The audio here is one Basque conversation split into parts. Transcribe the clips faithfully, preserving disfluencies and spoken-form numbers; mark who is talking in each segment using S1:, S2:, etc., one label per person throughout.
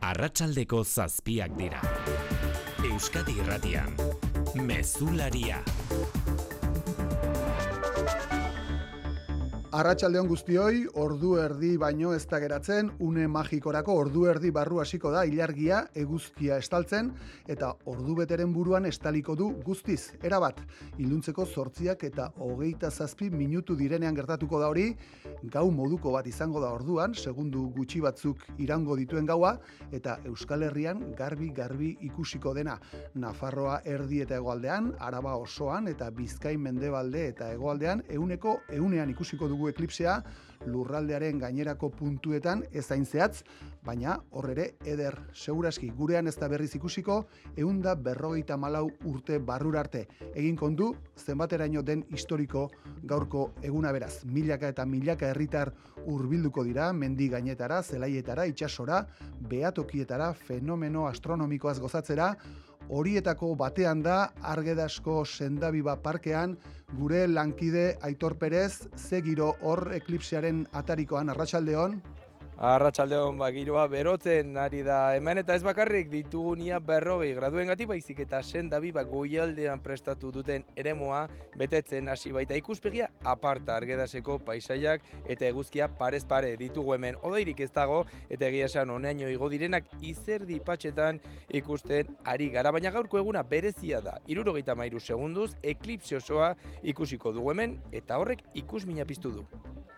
S1: Arratsaldeko zazpiak dira. Euskadi Irratian, Mezularia.
S2: Arratsaldeon guztioi, ordu erdi baino ez da geratzen, une magikorako ordu erdi barru hasiko da ilargia eguzkia estaltzen, eta ordu beteren buruan estaliko du guztiz, erabat. Iluntzeko zortziak eta hogeita zazpi minutu direnean gertatuko da hori, gau moduko bat izango da orduan, segundu gutxi batzuk irango dituen gaua, eta Euskal Herrian garbi-garbi ikusiko dena. Nafarroa erdi eta hegoaldean, Araba osoan eta Bizkai mendebalde eta hegoaldean ehuneko ehunean ikusiko dugu eklipsea, lurraldearen gainerako puntuetan ez hain zehatz, baina hor ere eder seguraski gurean ez da berriz ikusiko ehunda berrogeita hamalau urte barrura arte. Egin kondu zenbateraino den historiko gaurko eguna beraz. Milaka eta milaka herritar hurbilduko dira mendi gainetara, zelaietara, itsasora, behatokietara, fenomeno astronomikoaz gozatzera. Horietako batean da Argedasko Sendabiba parkean gure lankide Aitor Perez, ze giro hor eklipsearen atarikoan. Arratsaldeon.
S3: Arratsaldeon, ba, giroa berotzen ari da hemen, eta ez bakarrik ditugunia berrogei graduengatik baizik eta Sendabiba goialdean prestatu duten eremoa betetzen hasi baita ikuspegia aparta Argedaseko paisaiak eta eguzkia parez pare ditugu hemen. Odeirik ez dago eta egia esan honaino igo direnak izerdi patxetan ikusten ari gara, baina gaurko eguna berezia da. hirurogeita hamairu segunduz eklipse osoa ikusiko dugu hemen eta horrek ikusmina piztu du.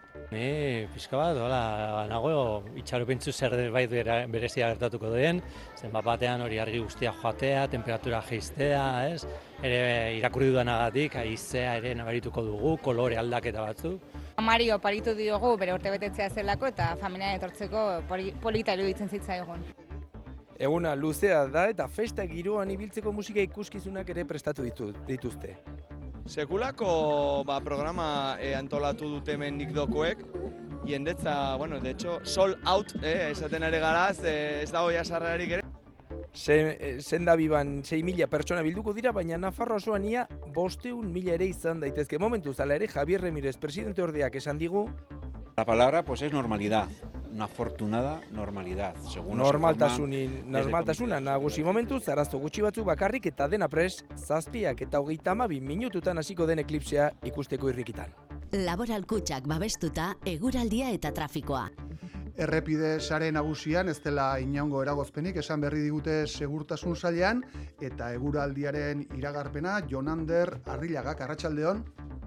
S4: Ni pixka bat, hola, nago itxaropentsu zer bait berezia gertatuko den, zen bat batean hori argi guztia joatea, temperatura jeistea, ez? Ere irakurri dudanagatik, haizea ere nabarituko dugu, kolore aldaketa batzuk.
S5: Mario paritu diogu bere urtebetetzea zelako eta familia etortzeko polita iruditzen zitzaigun.
S3: Eguna luzea da eta festa giroan ibiltzeko musika ikuskizunak ere prestatu ditu, dituzte.
S6: Sekulako ba, programa eh, antolatu dute hemen nikdokoek, jendetza, bueno, de hecho, sold out, eh, esaten ari garaz, eh, ez dago jasarrarik ere.
S3: Sendabiban sei mila pertsona bilduko dira, baina Nafarro osoan ia bosteun mila ere izan daitezke. Momentuz, hala ere, Javier Remírez, presidente ordeak esan digu.
S7: La palabra pues es normalidad, una afortunada normalidad. Según
S3: Normaltasunin, normaltasuna nagusi momentuz, arazo gutxi batzu bakarrik eta dena pres, zazpiak eta hogeita hamabi minututan hasiko den eklipsea ikusteko irrikitan.
S8: Laboral Kutxak babestuta, eguraldia eta trafikoa.
S2: Errepide sare nagusian ez dela inaungo eragozpenik esan berri digute segurtasun sailean, eta eguraldiaren iragarpena Jonander Arrillagak. Arratsaldeon.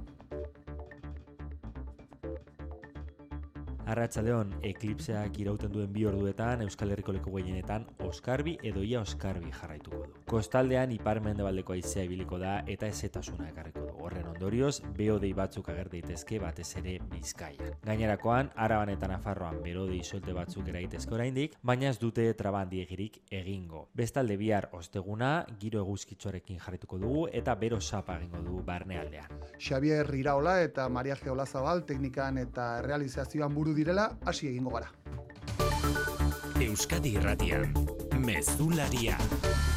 S9: Arratsaldeon, eklipseak irauten duen bi orduetan Euskal Herriko leku gehienetan oskarbi edo ia oskarbi jarraituko du. Kostaldean ipar-mendebaldeko haizea ibiliko da eta hezetasuna ekarriko du. Horren ondorioz, behodei batzuk ager daitezke batez ere Bizkaian. Gainerakoan, Araban eta Nafarroan berodei solte batzuk era daitezke oraindik, baina ez dute traba handiegirik egingo. Bestalde bihar osteguna, giro eguzkitsuarekin jarraituko dugu eta bero sapa egingo du barnealdean.
S2: Xavier Iraola eta Maria Olazabal teknikan eta realizazioan buru direla hasi egingo gara.
S1: Euskadi Irratian, Mezularia.